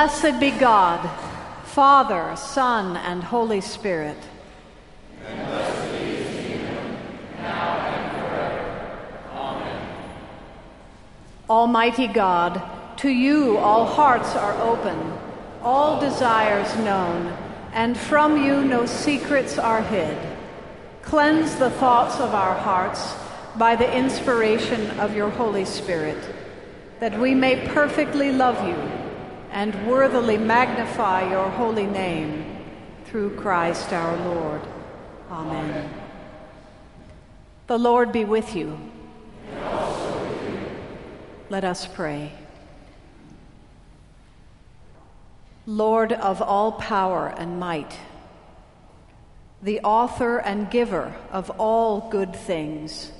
Blessed be God, Father, Son, and Holy Spirit. And blessed be his kingdom, now and forever. Amen. Almighty God, to you all hearts are open, all desires known, and from you no secrets are hid. Cleanse the thoughts of our hearts by the inspiration of your Holy Spirit, that we may perfectly love you and worthily magnify your holy name, through Christ our Lord. Amen. The Lord be with you. And also with you. Let us pray. Lord of all power and might, the author and giver of all good things,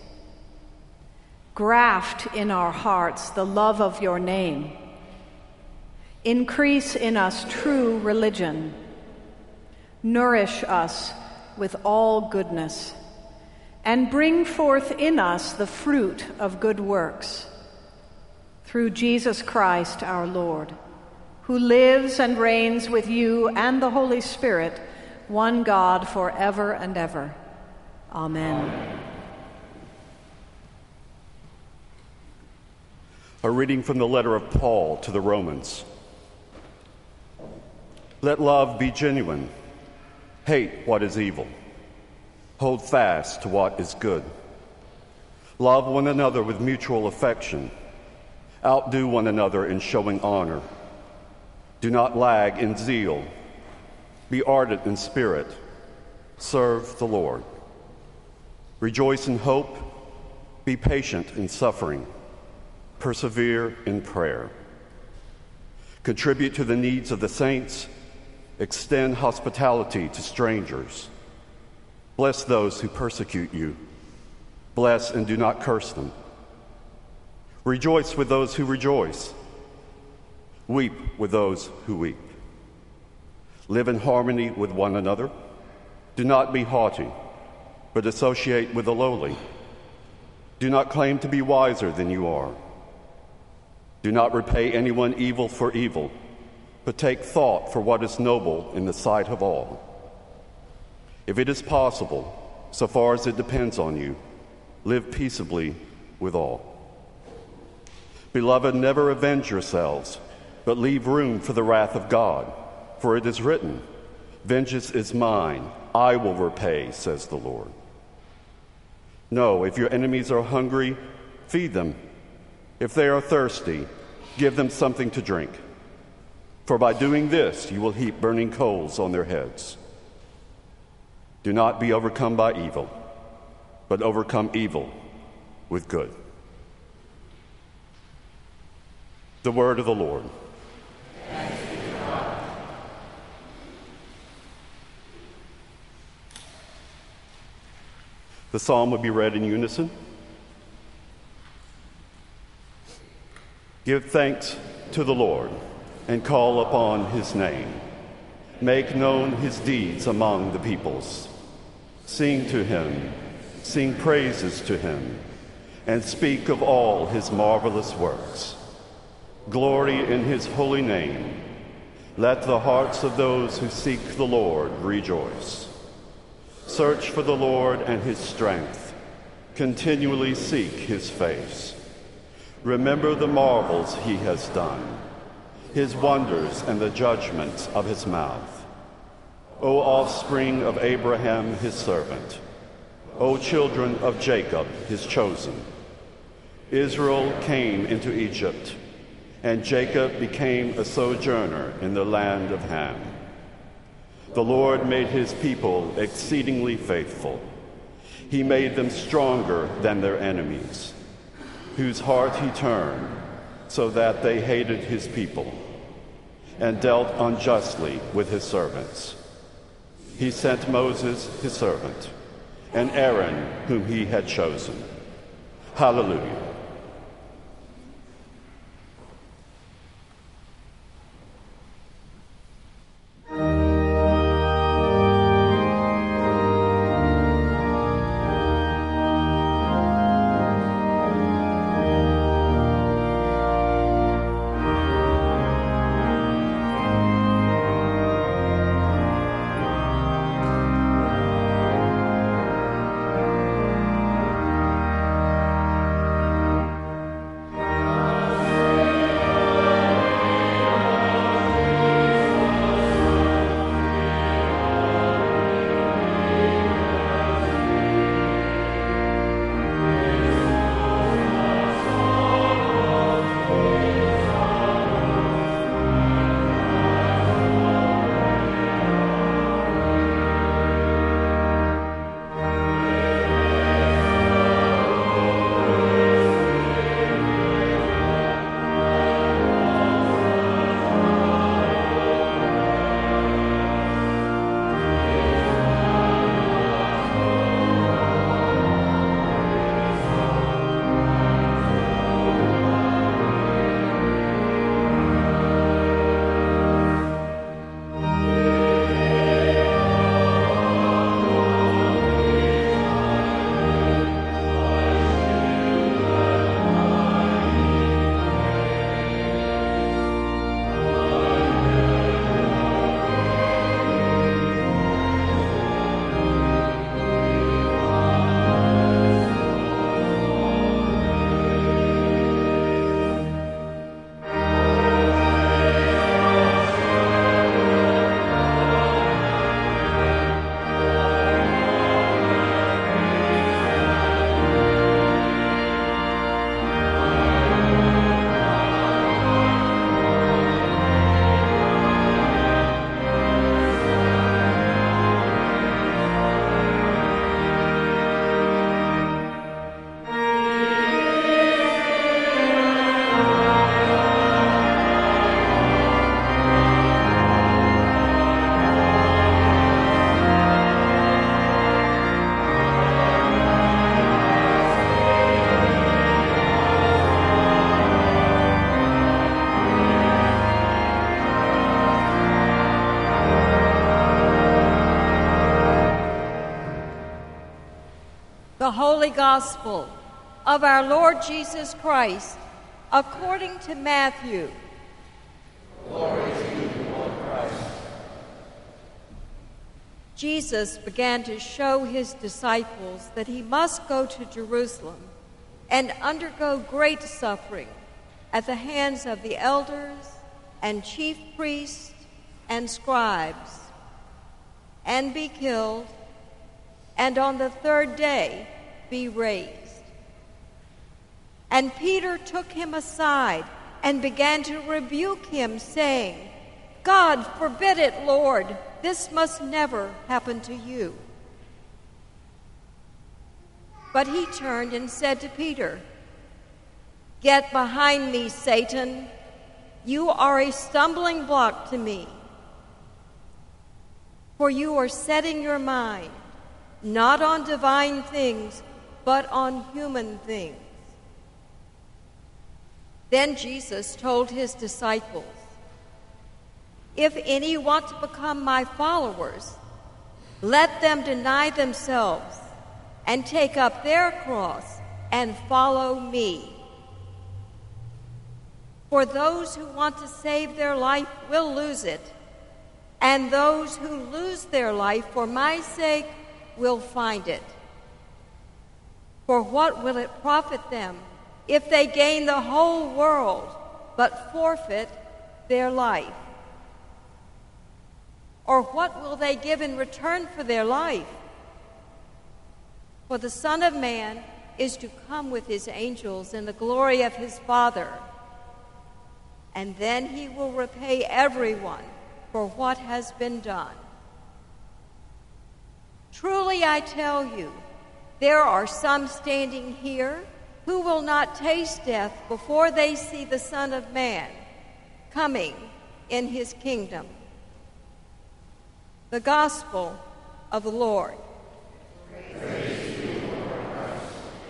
graft in our hearts the love of your name. Increase in us true religion. Nourish us with all goodness, and bring forth in us the fruit of good works. Through Jesus Christ our Lord, who lives and reigns with you and the Holy Spirit, one God, forever and ever. Amen. A reading from the letter of Paul to the Romans. Let love be genuine. Hate what is evil. Hold fast to what is good. Love one another with mutual affection. Outdo one another in showing honor. Do not lag in zeal. Be ardent in spirit. Serve the Lord. Rejoice in hope. Be patient in suffering. Persevere in prayer. Contribute to the needs of the saints. Extend hospitality to strangers. Bless those who persecute you. Bless and do not curse them. Rejoice with those who rejoice. Weep with those who weep. Live in harmony with one another. Do not be haughty, but associate with the lowly. Do not claim to be wiser than you are. Do not repay anyone evil for evil, but take thought for what is noble in the sight of all. If it is possible, so far as it depends on you, live peaceably with all. Beloved, never avenge yourselves, but leave room for the wrath of God. For it is written, "Vengeance is mine, I will repay," says the Lord. No, if your enemies are hungry, feed them. If they are thirsty, give them something to drink. For by doing this, you will heap burning coals on their heads. Do not be overcome by evil, but overcome evil with good. The word of the Lord. Thanks be to God. The psalm will be read in unison. Give thanks to the Lord and call upon his name. Make known his deeds among the peoples. Sing to him, sing praises to him, and speak of all his marvelous works. Glory in his holy name. Let the hearts of those who seek the Lord rejoice. Search for the Lord and his strength. Continually seek his face. Remember the marvels he has done, his wonders and the judgments of his mouth. O offspring of Abraham, his servant, O children of Jacob, his chosen. Israel came into Egypt, and Jacob became a sojourner in the land of Ham. The Lord made his people exceedingly faithful. He made them stronger than their enemies, whose heart he turned, so that they hated his people, and dealt unjustly with his servants. He sent Moses, his servant, and Aaron, whom he had chosen. Hallelujah. Gospel of our Lord Jesus Christ according to Matthew. Glory to you, Lord Christ. Jesus began to show his disciples that he must go to Jerusalem and undergo great suffering at the hands of the elders and chief priests and scribes, and be killed, and on the third day be raised. And Peter took him aside and began to rebuke him, saying, God forbid it, Lord, this must never happen to you. But he turned and said to Peter, Get behind me, Satan. You are a stumbling block to me. For you are setting your mind not on divine things, but on human things. Then Jesus told his disciples, If any want to become my followers, let them deny themselves and take up their cross and follow me. For those who want to save their life will lose it, and those who lose their life for my sake will find it. For what will it profit them if they gain the whole world but forfeit their life? Or what will they give in return for their life? For the Son of Man is to come with his angels in the glory of his Father, and then he will repay everyone for what has been done. Truly I tell you, there are some standing here who will not taste death before they see the Son of Man coming in his kingdom. The Gospel of the Lord. Praise to you, Lord Christ.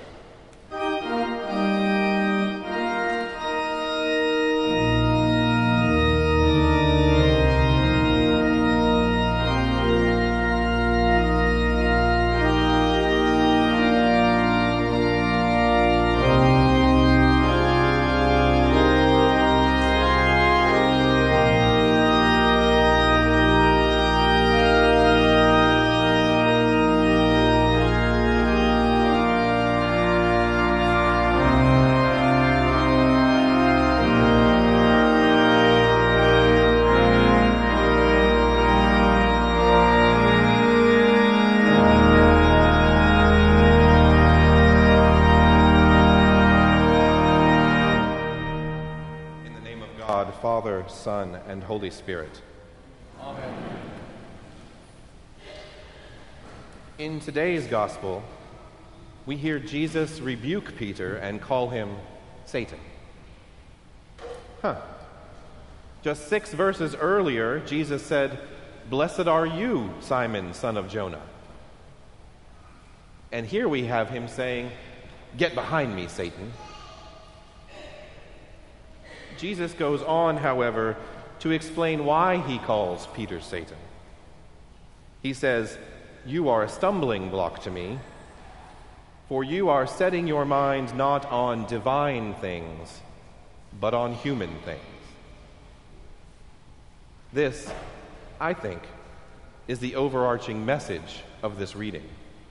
Father, Son, and Holy Spirit. Amen. In today's Gospel, we hear Jesus rebuke Peter and call him Satan. Just 6 verses earlier, Jesus said, Blessed are you, Simon, son of Jonah. And here we have him saying, Get behind me, Satan. Jesus goes on, however, to explain why he calls Peter Satan. He says, You are a stumbling block to me, for you are setting your mind not on divine things, but on human things. This, I think, is the overarching message of this reading.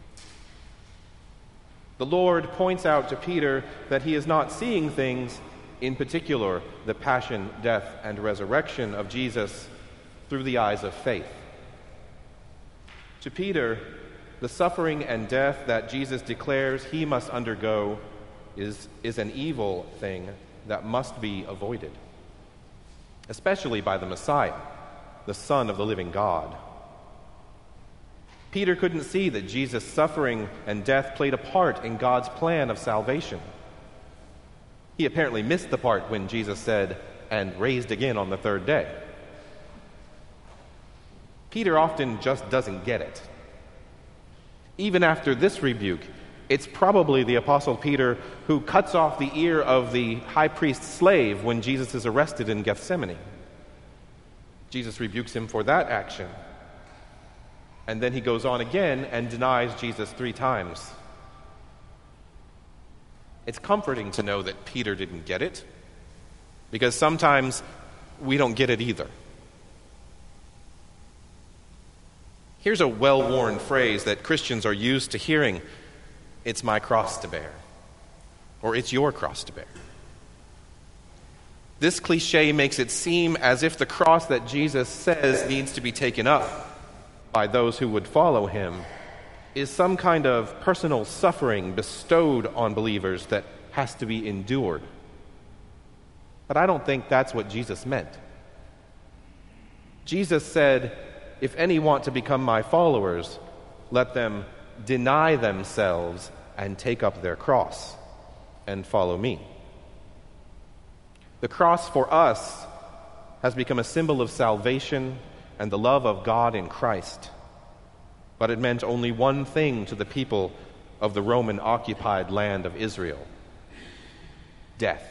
The Lord points out to Peter that he is not seeing things, in particular the passion, death, and resurrection of Jesus, through the eyes of faith. To Peter, the suffering and death that Jesus declares he must undergo is an evil thing that must be avoided, especially by the Messiah, the Son of the living God. Peter couldn't see that Jesus' suffering and death played a part in God's plan of salvation. He apparently missed the part when Jesus said, and raised again on the third day. Peter often just doesn't get it. Even after this rebuke, it's probably the Apostle Peter who cuts off the ear of the high priest's slave when Jesus is arrested in Gethsemane. Jesus rebukes him for that action. And then he goes on again and denies Jesus 3 times. It's comforting to know that Peter didn't get it, because sometimes we don't get it either. Here's a well-worn phrase that Christians are used to hearing: "It's my cross to bear," or "It's your cross to bear." This cliche makes it seem as if the cross that Jesus says needs to be taken up by those who would follow him is some kind of personal suffering bestowed on believers that has to be endured. But I don't think that's what Jesus meant. Jesus said, "If any want to become my followers, let them deny themselves and take up their cross and follow me." The cross for us has become a symbol of salvation and the love of God in Christ. But it meant only one thing to the people of the Roman-occupied land of Israel: death.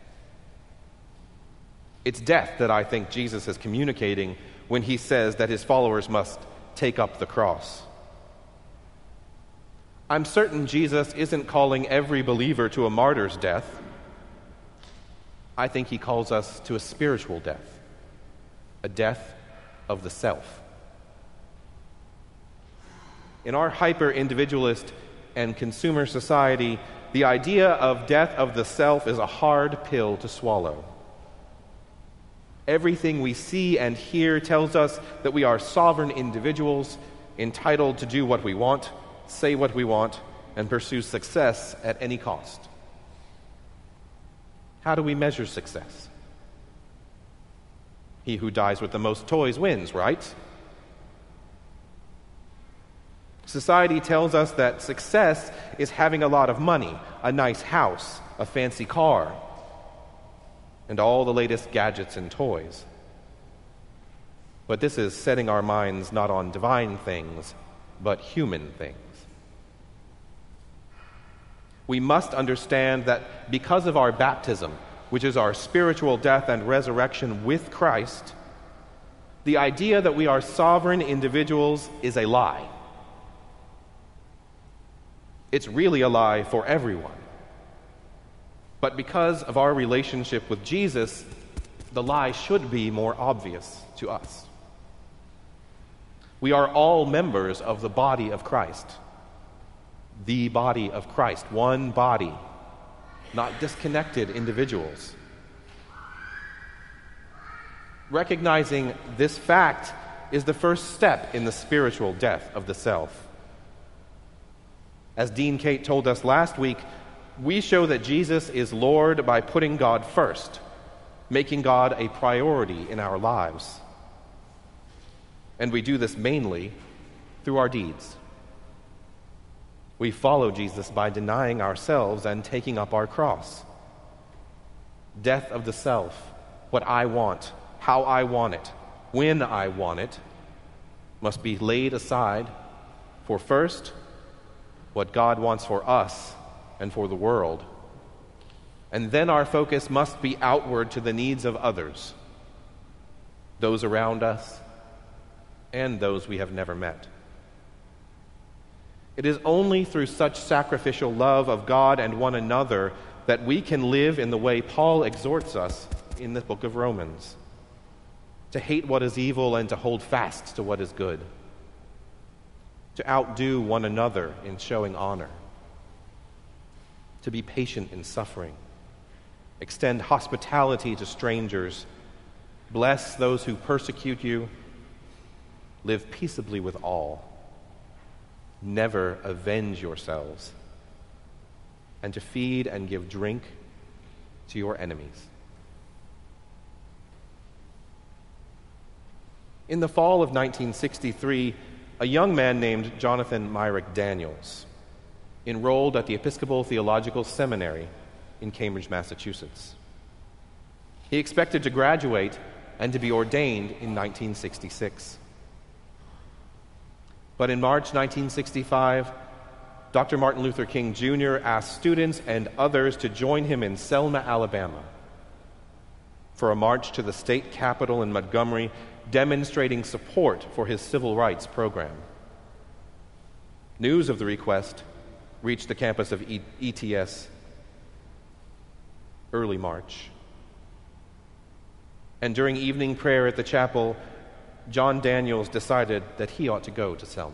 It's death that I think Jesus is communicating when he says that his followers must take up the cross. I'm certain Jesus isn't calling every believer to a martyr's death. I think he calls us to a spiritual death, a death of the self. In our hyper-individualist and consumer society, the idea of death of the self is a hard pill to swallow. Everything we see and hear tells us that we are sovereign individuals, entitled to do what we want, say what we want, and pursue success at any cost. How do we measure success? He who dies with the most toys wins, right? Society tells us that success is having a lot of money, a nice house, a fancy car, and all the latest gadgets and toys. But this is setting our minds not on divine things, but human things. We must understand that because of our baptism, which is our spiritual death and resurrection with Christ, the idea that we are sovereign individuals is a lie. It's really a lie for everyone. But because of our relationship with Jesus, the lie should be more obvious to us. We are all members of the body of Christ. The body of Christ, one body, not disconnected individuals. Recognizing this fact is the first step in the spiritual death of the self. As Dean Kate told us last week, we show that Jesus is Lord by putting God first, making God a priority in our lives. And we do this mainly through our deeds. We follow Jesus by denying ourselves and taking up our cross. Death of the self, what I want, how I want it, when I want it, must be laid aside for first, what God wants for us and for the world. And then our focus must be outward to the needs of others, those around us and those we have never met. It is only through such sacrificial love of God and one another that we can live in the way Paul exhorts us in the book of Romans: to hate what is evil and to hold fast to what is good, to outdo one another in showing honor, to be patient in suffering, extend hospitality to strangers, bless those who persecute you, live peaceably with all. Never avenge yourselves, and to feed and give drink to your enemies. In the fall of 1963, a young man named Jonathan Myrick Daniels enrolled at the Episcopal Theological Seminary in Cambridge, Massachusetts. He expected to graduate and to be ordained in 1966. But in March 1965, Dr. Martin Luther King Jr. asked students and others to join him in Selma, Alabama, for a march to the state capitol in Montgomery, demonstrating support for his civil rights program. News of the request reached the campus of ETS early March. And during evening prayer at the chapel, John Daniels decided that he ought to go to Selma.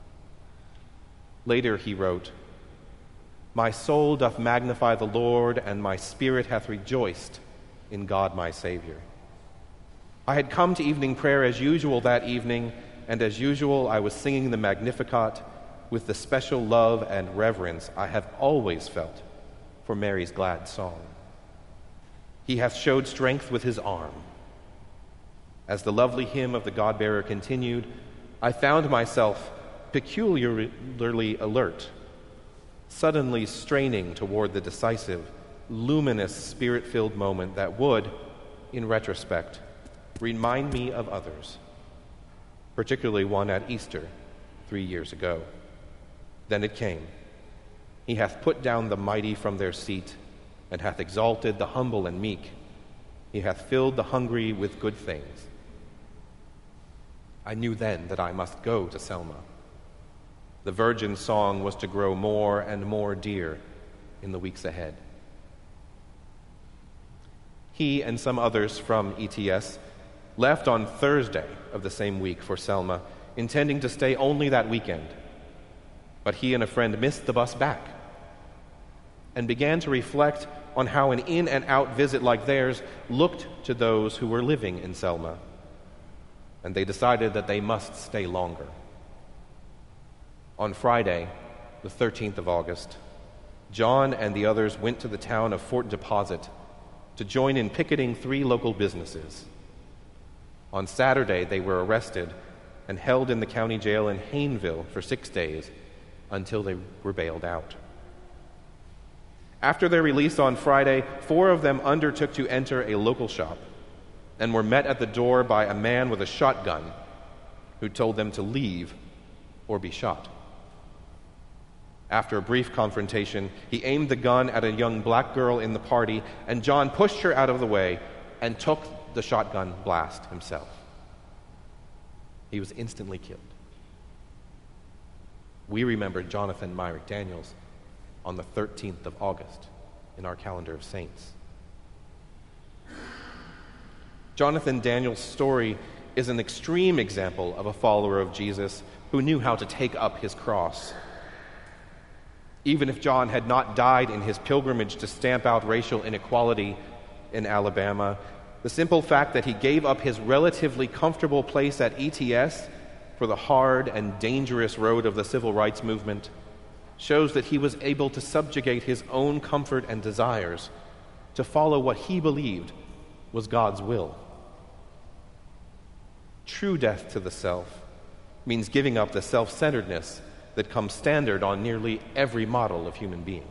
Later he wrote, "My soul doth magnify the Lord, and my spirit hath rejoiced in God my Savior." I had come to evening prayer as usual that evening, and as usual I was singing the Magnificat with the special love and reverence I have always felt for Mary's glad song. He hath showed strength with his arm. As the lovely hymn of the God-bearer continued, I found myself peculiarly alert, suddenly straining toward the decisive, luminous, spirit-filled moment that would, in retrospect, remind me of others, particularly one at Easter 3 years ago. Then it came. He hath put down the mighty from their seat, and hath exalted the humble and meek. He hath filled the hungry with good things. I knew then that I must go to Selma. The Virgin song was to grow more and more dear in the weeks ahead. He and some others from ETS left on Thursday of the same week for Selma, intending to stay only that weekend. But he and a friend missed the bus back and began to reflect on how an in and out visit like theirs looked to those who were living in Selma. And they decided that they must stay longer. On Friday, the 13th of August, John and the others went to the town of Fort Deposit to join in picketing 3 local businesses. On Saturday, they were arrested and held in the county jail in Hayneville for 6 days until they were bailed out. After their release on Friday, 4 of them undertook to enter a local shop and were met at the door by a man with a shotgun who told them to leave or be shot. After a brief confrontation, he aimed the gun at a young black girl in the party, and John pushed her out of the way and took the shotgun blast himself. He was instantly killed. We remember Jonathan Myrick Daniels on the 13th of August in our calendar of saints. Jonathan Daniels' story is an extreme example of a follower of Jesus who knew how to take up his cross. Even if John had not died in his pilgrimage to stamp out racial inequality in Alabama, the simple fact that he gave up his relatively comfortable place at ETS for the hard and dangerous road of the civil rights movement shows that he was able to subjugate his own comfort and desires to follow what he believed was God's will. True death to the self means giving up the self-centeredness that comes standard on nearly every model of human being.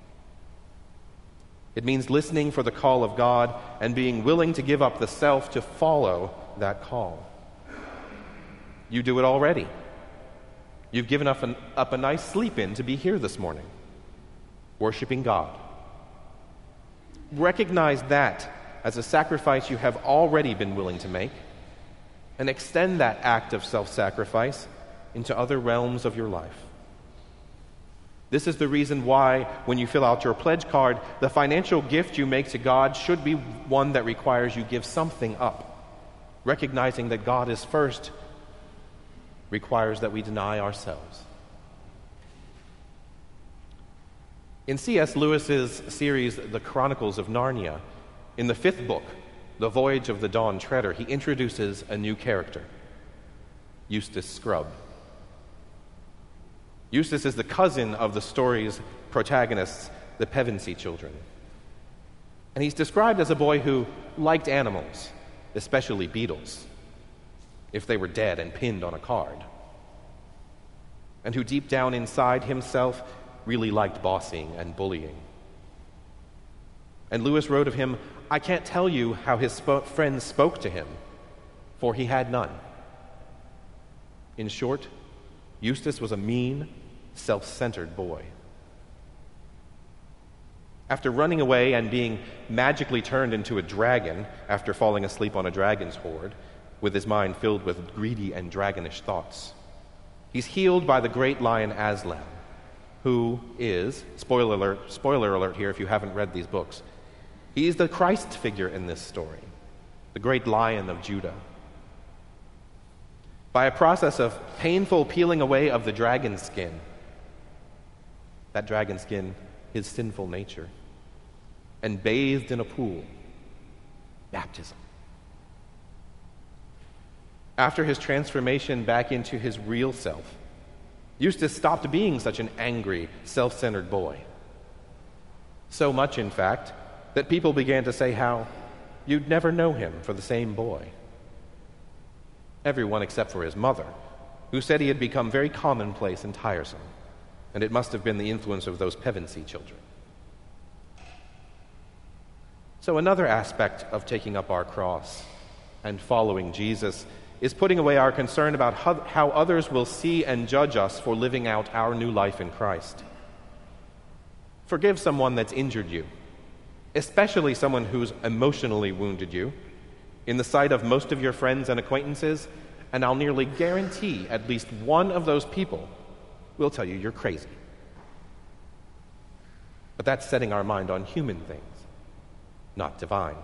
It means listening for the call of God and being willing to give up the self to follow that call. You do it already. You've given up a nice sleep-in to be here this morning, worshiping God. Recognize that as a sacrifice you have already been willing to make, and extend that act of self-sacrifice into other realms of your life. This is the reason why, when you fill out your pledge card, the financial gift you make to God should be one that requires you give something up. Recognizing that God is first requires that we deny ourselves. In C.S. Lewis's series, The Chronicles of Narnia, in the 5th book, The Voyage of the Dawn Treader, he introduces a new character, Eustace Scrubb. Eustace is the cousin of the story's protagonists, the Pevensey children. And he's described as a boy who liked animals, especially beetles, if they were dead and pinned on a card, and who deep down inside himself really liked bossing and bullying. And Lewis wrote of him, "I can't tell you how his friends spoke to him, for he had none." In short, Eustace was a mean, self-centered boy. After running away and being magically turned into a dragon after falling asleep on a dragon's hoard, with his mind filled with greedy and dragonish thoughts, he's healed by the great lion Aslan, who is, spoiler alert here if you haven't read these books, He is the Christ figure in this story, the great Lion of Judah. By a process of painful peeling away of the dragon skin, that dragon skin, his sinful nature, and bathed in a pool, baptism. After his transformation back into his real self, Eustace stopped being such an angry, self-centered boy. So much, in fact, that people began to say how you'd never know him for the same boy. Everyone except for his mother, who said he had become very commonplace and tiresome, and it must have been the influence of those Pevensey children. So another aspect of taking up our cross and following Jesus is putting away our concern about how others will see and judge us for living out our new life in Christ. Forgive someone that's injured you, especially someone who's emotionally wounded you, in the sight of most of your friends and acquaintances, and I'll nearly guarantee at least one of those people will tell you you're crazy. But that's setting our mind on human things, not divine.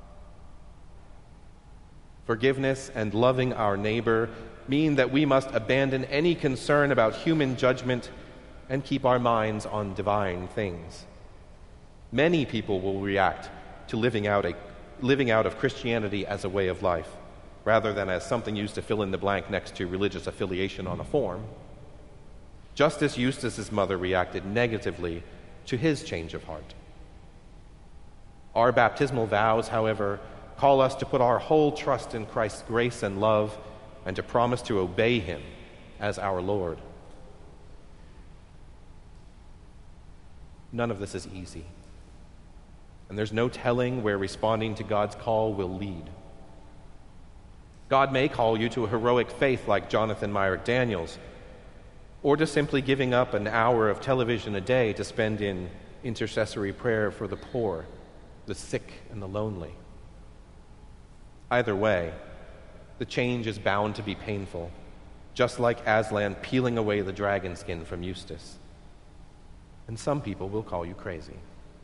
Forgiveness and loving our neighbor mean that we must abandon any concern about human judgment and keep our minds on divine things. Many people will react to living out of Christianity as a way of life, rather than as something used to fill in the blank next to religious affiliation on a form. Just as Eustace's mother reacted negatively to his change of heart. Our baptismal vows, however, call us to put our whole trust in Christ's grace and love and to promise to obey him as our Lord. None of this is easy. And there's no telling where responding to God's call will lead. God may call you to a heroic faith like Jonathan Myrick Daniels, or to simply giving up an hour of television a day to spend in intercessory prayer for the poor, the sick, and the lonely. Either way, the change is bound to be painful, just like Aslan peeling away the dragon skin from Eustace. And some people will call you crazy.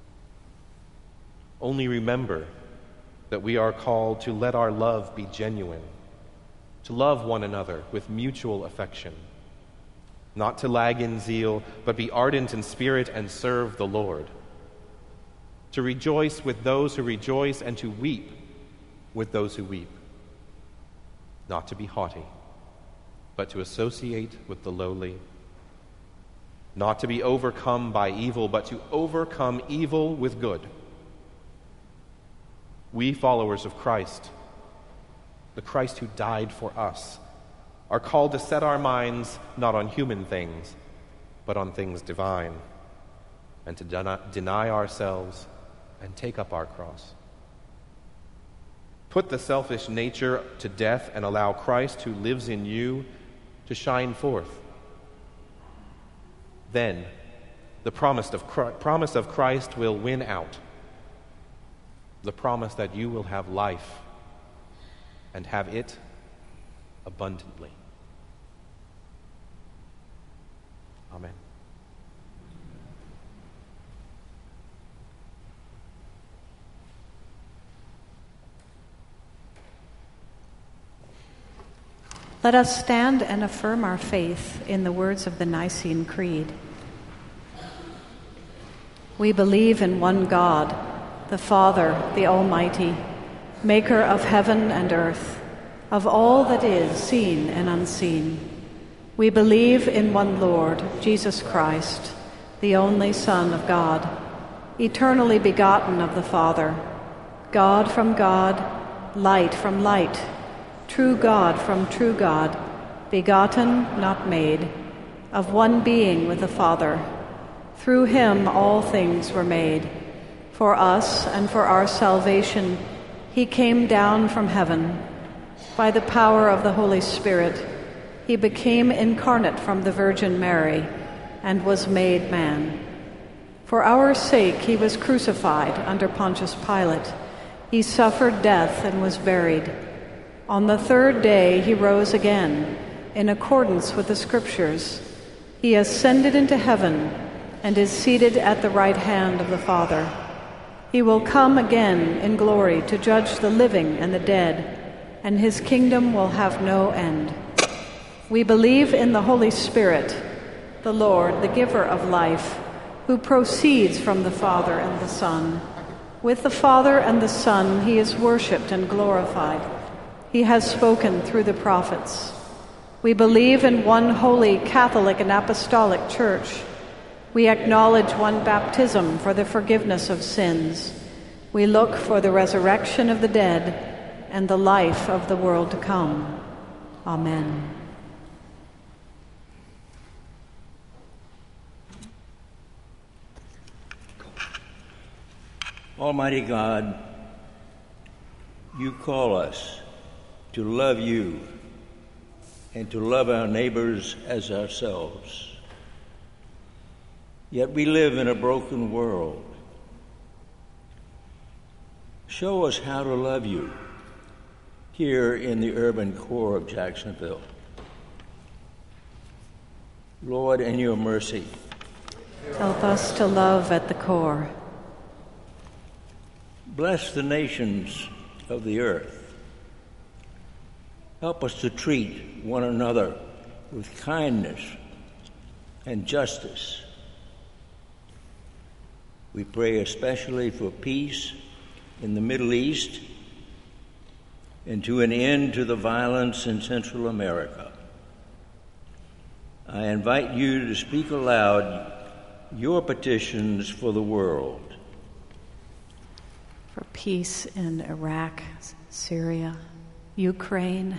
Only remember that we are called to let our love be genuine, to love one another with mutual affection, not to lag in zeal, but be ardent in spirit and serve the Lord, to rejoice with those who rejoice and to weep with those who weep, not to be haughty, but to associate with the lowly, not to be overcome by evil, but to overcome evil with good. We followers of Christ, the Christ who died for us, are called to set our minds not on human things, but on things divine, and to deny ourselves and take up our cross. Put the selfish nature to death and allow Christ, who lives in you, to shine forth. Then the promise of Christ will win out. The promise that you will have life and have it abundantly. Amen. Let us stand and affirm our faith in the words of the Nicene Creed. We believe in one God, the Father, the Almighty, maker of heaven and earth, of all that is seen and unseen. We believe in one Lord, Jesus Christ, the only Son of God, eternally begotten of the Father, God from God, light from light, true God from true God, begotten, not made, of one being with the Father. Through him all things were made. For us and for our salvation, he came down from heaven. By the power of the Holy Spirit, he became incarnate from the Virgin Mary and was made man. For our sake he was crucified under Pontius Pilate. He suffered death and was buried. On the third day he rose again, in accordance with the Scriptures. He ascended into heaven and is seated at the right hand of the Father. He will come again in glory to judge the living and the dead, and his kingdom will have no end. We believe in the Holy Spirit, the Lord, the giver of life, who proceeds from the Father and the Son. With the Father and the Son he is worshipped and glorified. He has spoken through the prophets. We believe in one holy Catholic and Apostolic Church. We acknowledge one baptism for the forgiveness of sins. We look for the resurrection of the dead and the life of the world to come. Amen. Almighty God, you call us to love you and to love our neighbors as ourselves. Yet we live in a broken world. Show us how to love you here in the urban core of Jacksonville. Lord, in your mercy, help us to love at the core. Bless the nations of the earth. Help us to treat one another with kindness and justice. We pray especially for peace in the Middle East and to an end to the violence in Central America. I invite you to speak aloud your petitions for the world. For peace in Iraq, Syria, Ukraine.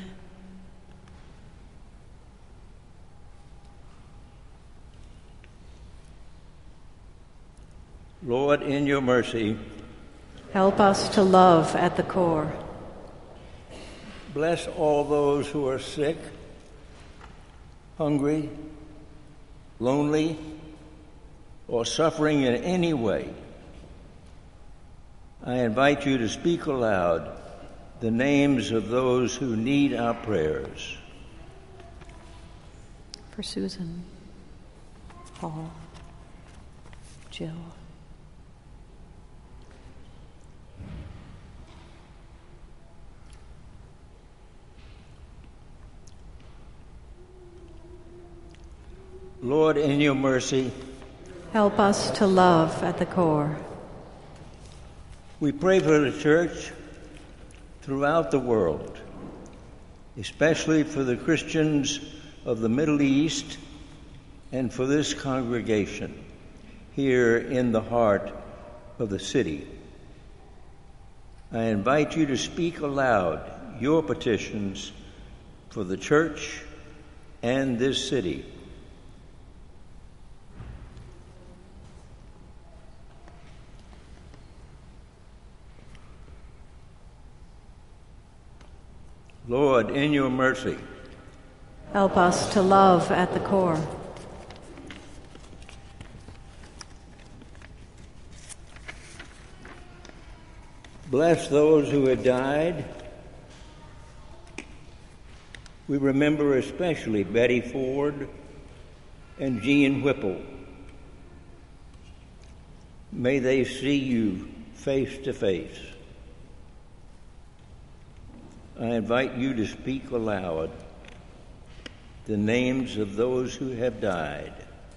Lord, in your mercy, help us to love at the core. Bless all those who are sick, hungry, lonely, or suffering in any way. I invite you to speak aloud the names of those who need our prayers. For Susan, Paul, Jill. Lord, in your mercy, help us to love at the core. We pray for the church throughout the world, especially for the Christians of the Middle East and for this congregation here in the heart of the city. I invite you to speak aloud your petitions for the church and this city. Lord, in your mercy, help us to love at the core. Bless those who have died. We remember especially Betty Ford and Jean Whipple. May they see you face to face. I invite you to speak aloud the names of those who have died.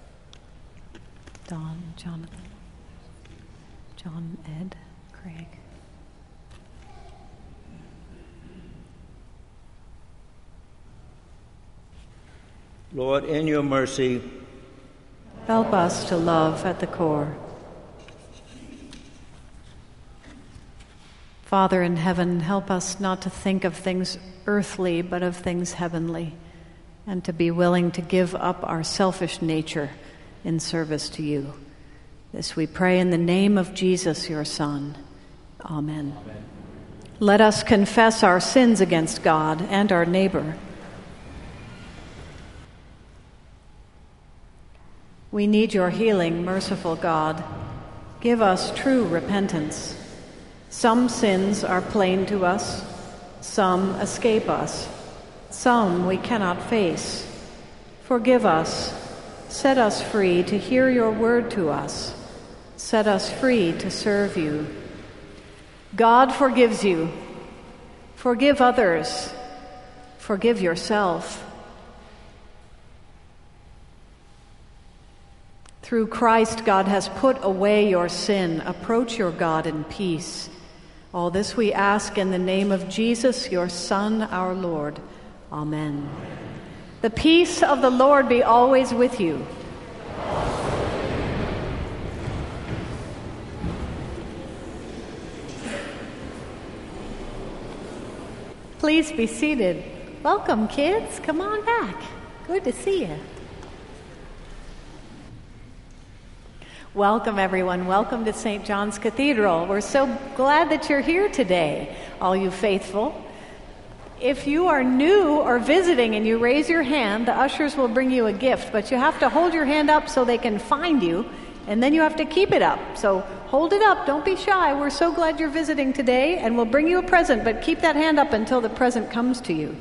Don, Jonathan, John, Ed, Craig. Lord, in your mercy, help us to love at the core. Father in heaven, help us not to think of things earthly, but of things heavenly, and to be willing to give up our selfish nature in service to you. This we pray in the name of Jesus, your Son. Amen. Amen. Let us confess our sins against God and our neighbor. We need your healing, merciful God. Give us true repentance. Some sins are plain to us, some escape us, some we cannot face. Forgive us, set us free to hear your word to us, set us free to serve you, God forgives you. Forgive others. Forgive yourself. Through Christ, God has put away your sin. Approach your God in peace. All this we ask in the name of Jesus, your Son, our Lord. Amen. The peace of the Lord be always with you. Please be seated. Welcome, kids. Come on back. Good to see you. Welcome, everyone. Welcome to St. John's Cathedral. We're so glad that you're here today, all you faithful. If you are new or visiting and you raise your hand, the ushers will bring you a gift, but you have to hold your hand up so they can find you, and then you have to keep it up. So hold it up. Don't be shy. We're so glad you're visiting today, and we'll bring you a present, but keep that hand up until the present comes to you.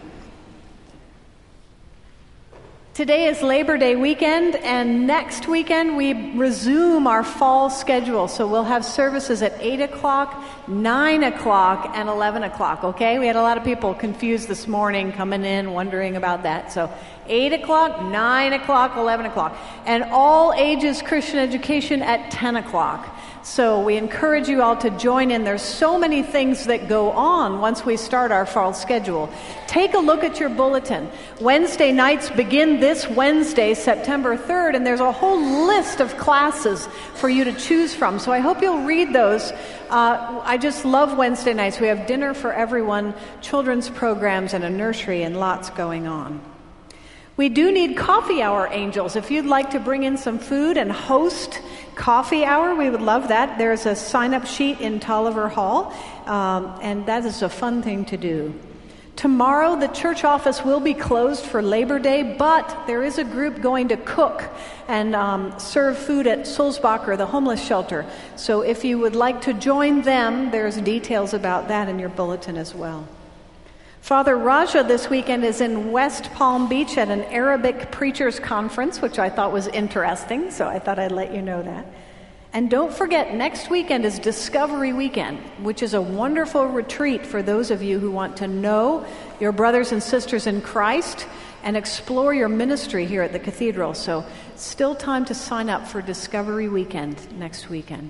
Today is Labor Day weekend, and next weekend we resume our fall schedule. So we'll have services at 8 o'clock, 9 o'clock, and 11 o'clock, okay? We had a lot of people confused this morning coming in, wondering about that. So 8 o'clock, 9 o'clock, 11 o'clock. And all ages Christian education at 10 o'clock. So we encourage you all to join in. There's so many things that go on once we start our fall schedule. Take a look at your bulletin. Wednesday nights begin this Wednesday, September 3rd, and there's a whole list of classes for you to choose from. So I hope you'll read those. I just love Wednesday nights. We have dinner for everyone, children's programs, and a nursery, and lots going on. We do need coffee hour angels. If you'd like to bring in some food and host coffee hour, we would love that. There's a sign-up sheet in Tolliver Hall, and that is a fun thing to do. Tomorrow, the church office will be closed for Labor Day, but there is a group going to cook and serve food at Sulzbacher, the homeless shelter. So if you would like to join them, there's details about that in your bulletin as well. Father Raja this weekend is in West Palm Beach at an Arabic preachers conference, which I thought was interesting, so I thought I'd let you know that. And don't forget, next weekend is Discovery Weekend, which is a wonderful retreat for those of you who want to know your brothers and sisters in Christ and explore your ministry here at the Cathedral. So still time to sign up for Discovery Weekend next weekend.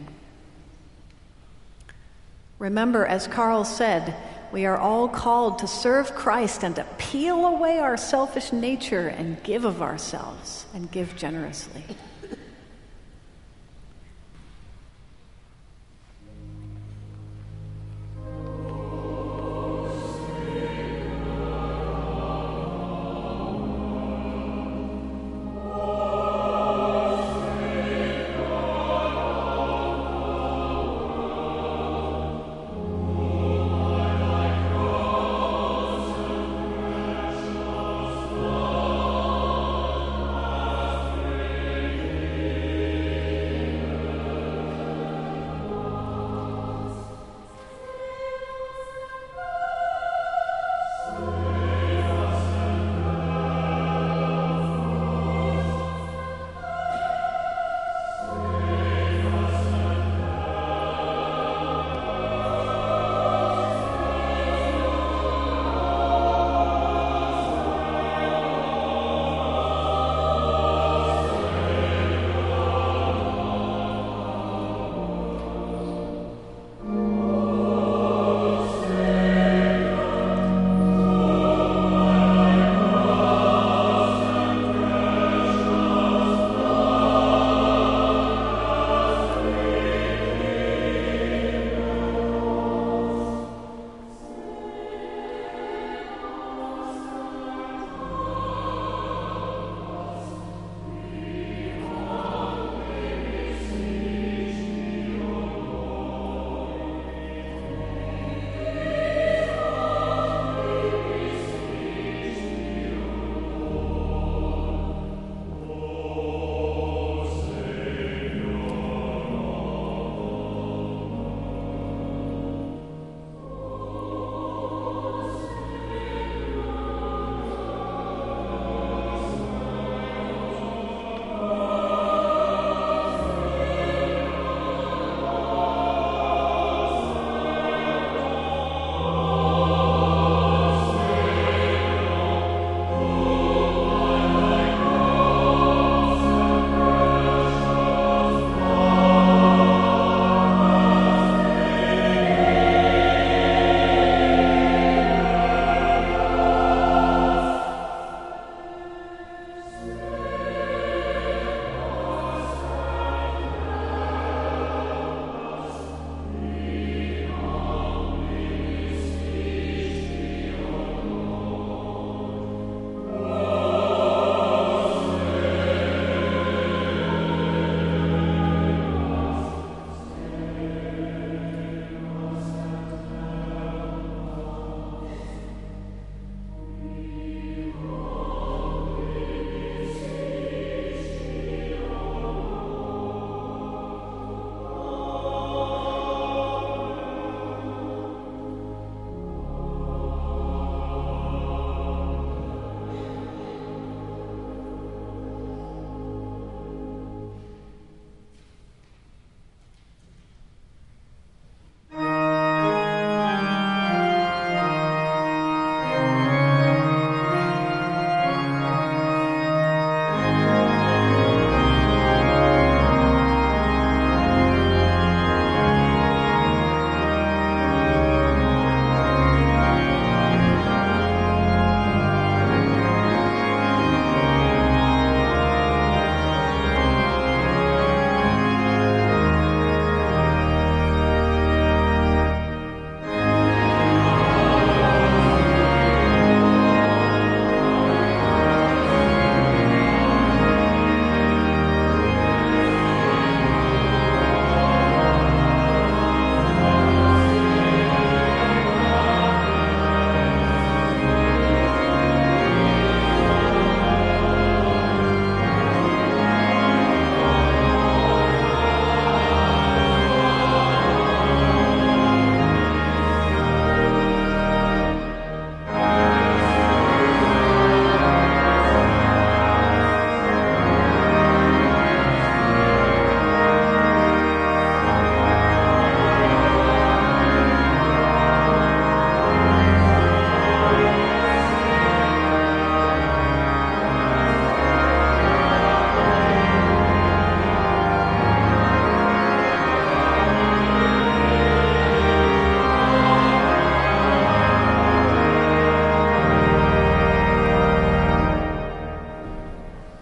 Remember, as Carl said, we are all called to serve Christ and to peel away our selfish nature and give of ourselves and give generously.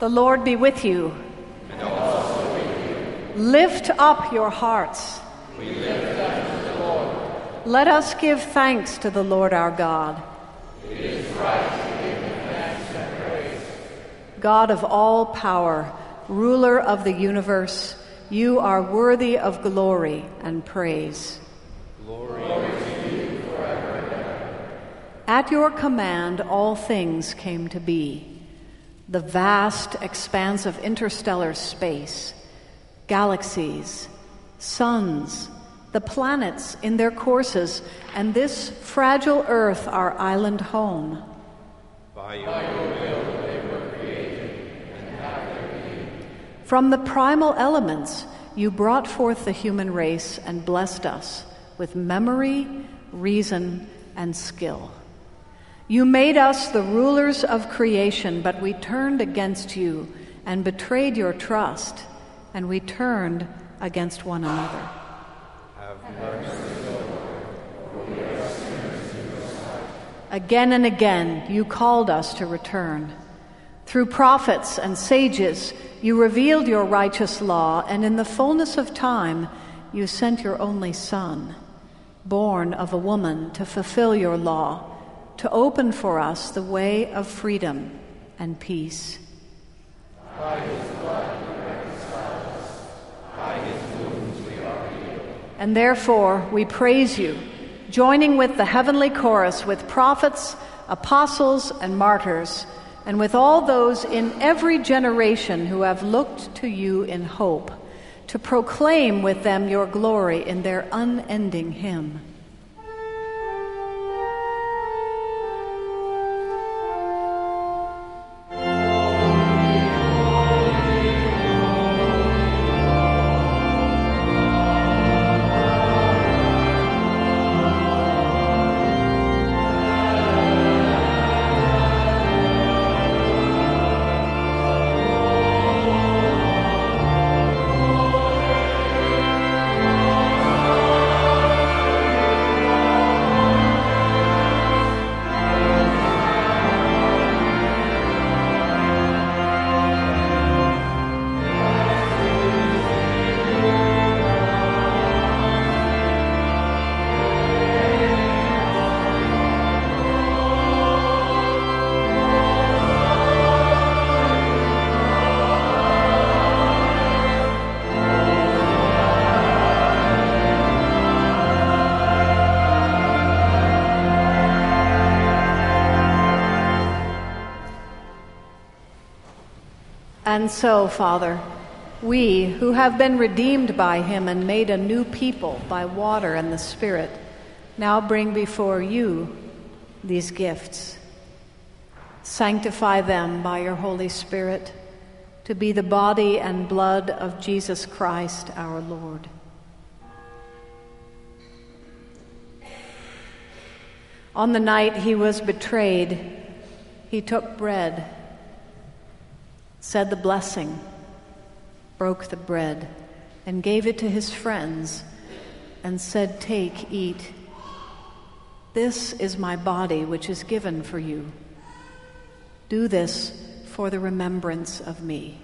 The Lord be with you. And also with you. Lift up your hearts. We lift them to the Lord. Let us give thanks to the Lord our God. It is right to give him thanks and praise. God of all power, ruler of the universe, you are worthy of glory and praise. Glory to you forever and ever. At your command, all things came to be. The vast expanse of interstellar space, galaxies, suns, the planets in their courses, and this fragile earth, our island home. By your will they were created and have their being. From the primal elements, you brought forth the human race and blessed us with memory, reason, and skill. You made us the rulers of creation, but we turned against you and betrayed your trust, and we turned against one another. have mercy, Lord. Again and again, you called us to return. Through prophets and sages, you revealed your righteous law, and in the fullness of time, you sent your only Son, born of a woman, to fulfill your law, to open for us the way of freedom and peace. By his blood he reconciled us. By his wounds we are healed. And therefore we praise you, joining with the heavenly chorus, with prophets, apostles, and martyrs, and with all those in every generation who have looked to you in hope, to proclaim with them your glory in their unending hymn. And so, Father, we who have been redeemed by him and made a new people by water and the Spirit, now bring before you these gifts. Sanctify them by your Holy Spirit to be the body and blood of Jesus Christ our Lord. On the night he was betrayed, he took bread, said the blessing, broke the bread, and gave it to his friends, and said, "Take, eat. This is my body, which is given for you. Do this for the remembrance of me."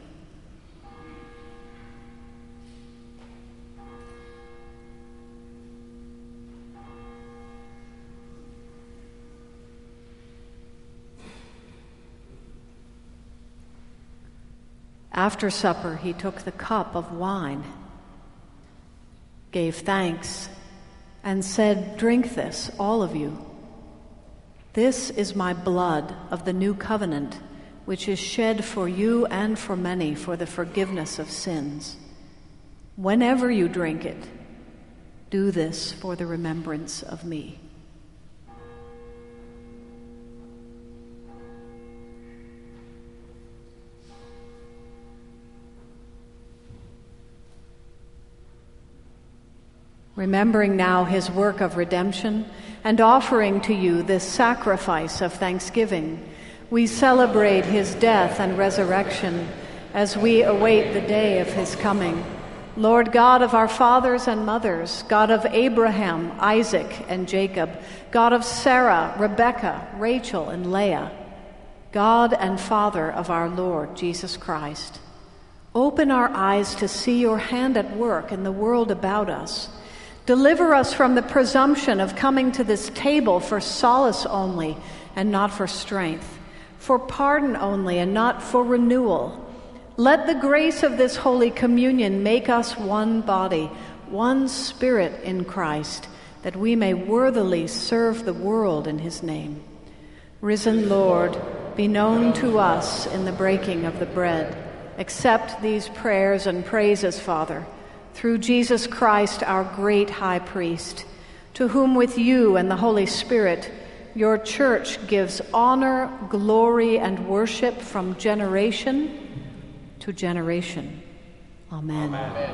After supper, he took the cup of wine, gave thanks, and said, "Drink this, all of you. This is my blood of the new covenant, which is shed for you and for many for the forgiveness of sins. Whenever you drink it, do this for the remembrance of me." Remembering now his work of redemption and offering to you this sacrifice of thanksgiving, we celebrate his death and resurrection as we await the day of his coming. Lord God of our fathers and mothers, God of Abraham, Isaac, and Jacob, God of Sarah, Rebekah, Rachel, and Leah, God and Father of our Lord Jesus Christ, open our eyes to see your hand at work in the world about us. Deliver us from the presumption of coming to this table for solace only and not for strength, for pardon only and not for renewal. Let the grace of this Holy Communion make us one body, one spirit in Christ, that we may worthily serve the world in his name. Risen Lord, be known to us in the breaking of the bread. Accept these prayers and praises, Father, through Jesus Christ, our great high priest, to whom with you and the Holy Spirit your church gives honor, glory, and worship from generation to generation. Amen. Amen.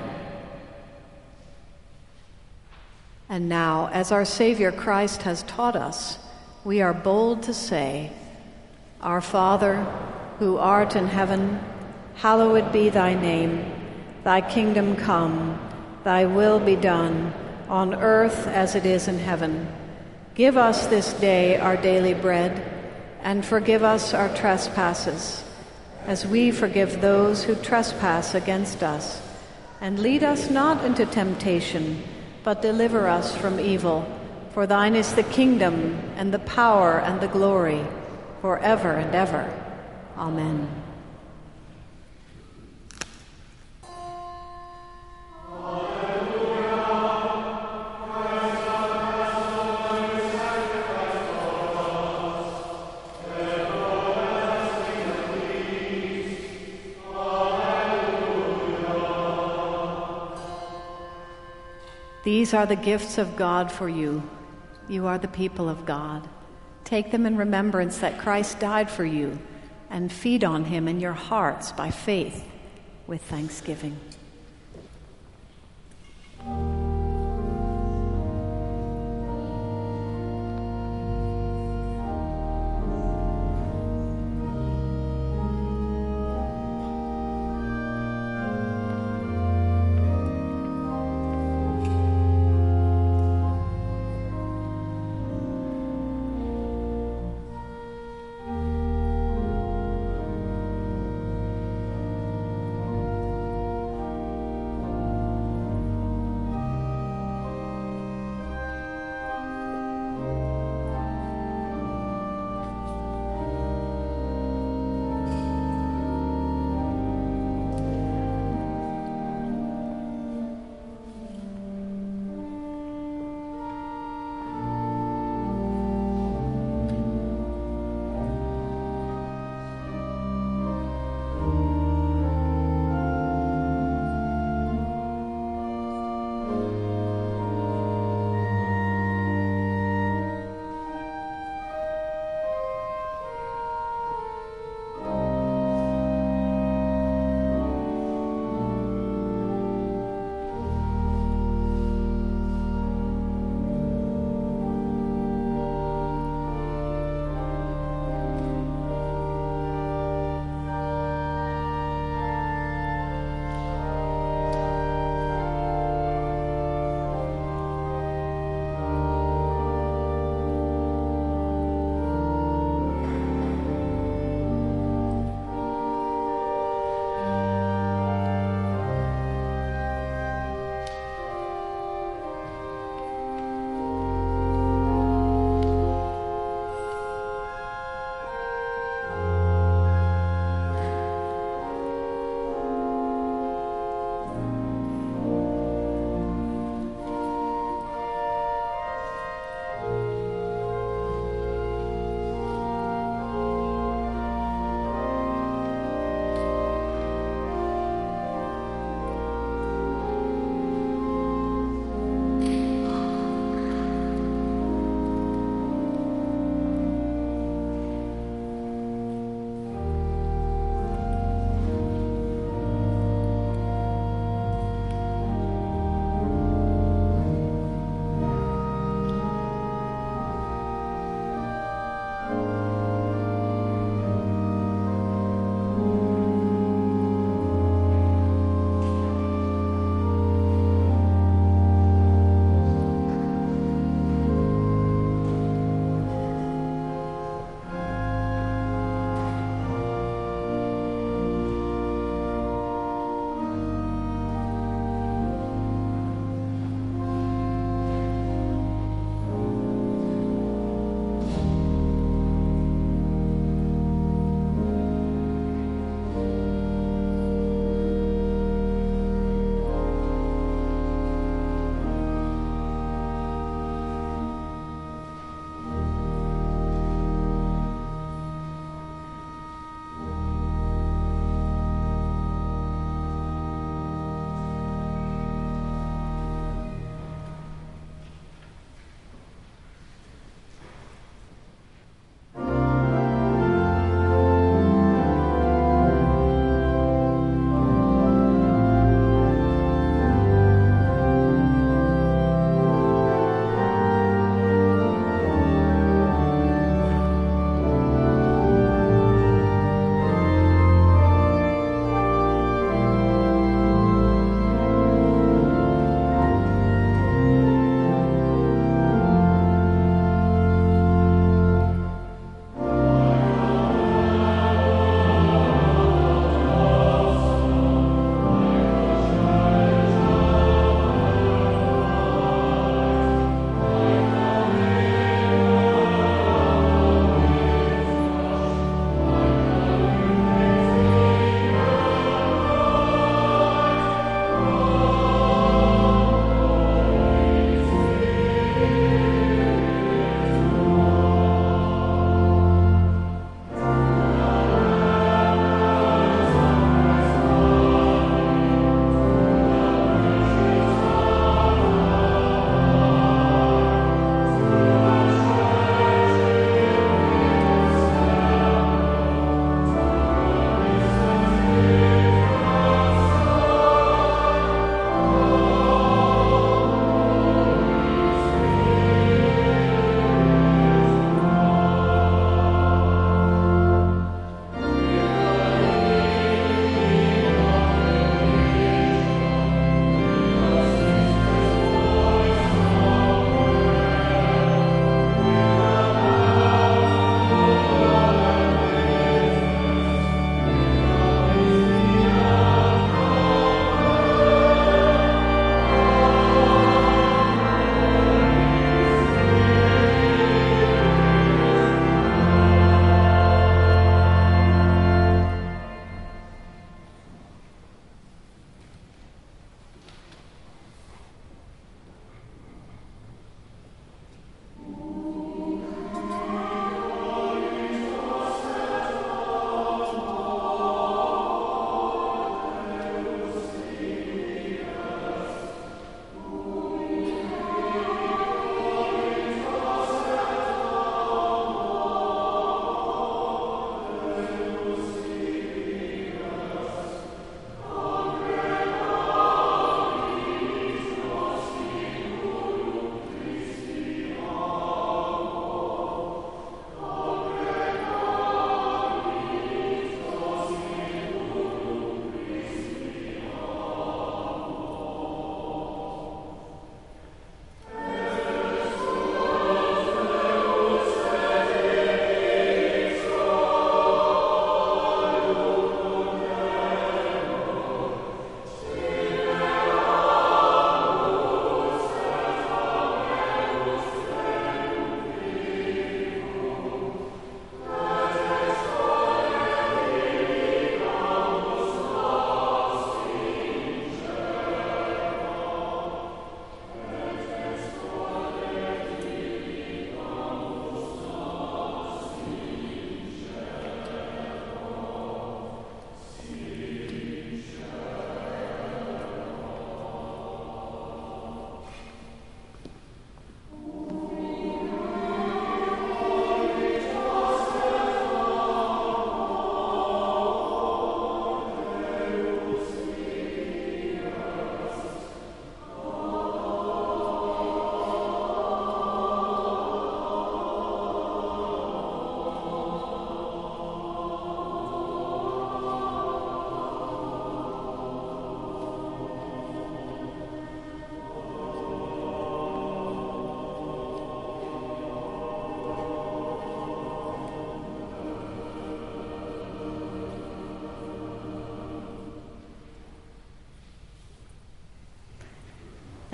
And now, as our Savior Christ has taught us, we are bold to say, Our Father, who art in heaven, hallowed be thy name. Thy kingdom come, thy will be done, on earth as it is in heaven. Give us this day our daily bread, and forgive us our trespasses, as we forgive those who trespass against us. And lead us not into temptation, but deliver us from evil. For thine is the kingdom, and the power, and the glory, forever and ever. Amen. These are the gifts of God for you. You are the people of God. Take them in remembrance that Christ died for you, and feed on him in your hearts by faith with thanksgiving.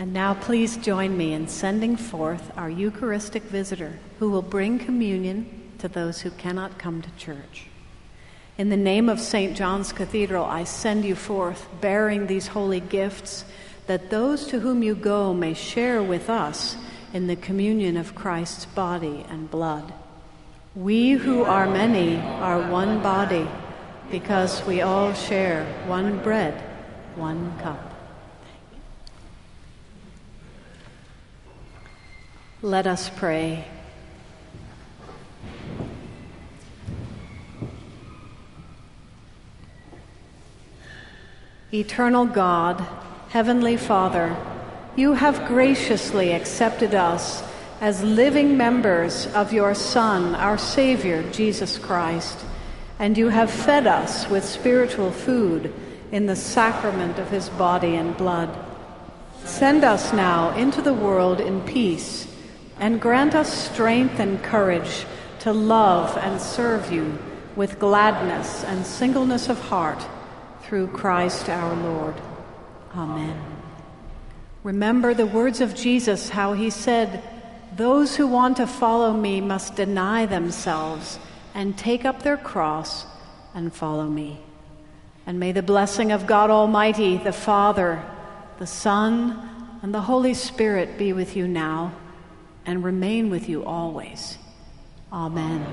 And now please join me in sending forth our Eucharistic visitor who will bring communion to those who cannot come to church. In the name of St. John's Cathedral, I send you forth bearing these holy gifts, that those to whom you go may share with us in the communion of Christ's body and blood. We who are many are one body, because we all share one bread, one cup. Let us pray. Eternal God, Heavenly Father, you have graciously accepted us as living members of your Son, our Savior, Jesus Christ, and you have fed us with spiritual food in the sacrament of his body and blood. Send us now into the world in peace, and grant us strength and courage to love and serve you with gladness and singleness of heart through Christ our Lord. Amen. Remember the words of Jesus, how he said, "Those who want to follow me must deny themselves and take up their cross and follow me." And may the blessing of God Almighty, the Father, the Son, and the Holy Spirit be with you now and remain with you always. Amen.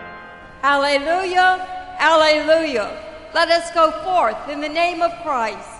Alleluia, alleluia. Let us go forth in the name of Christ.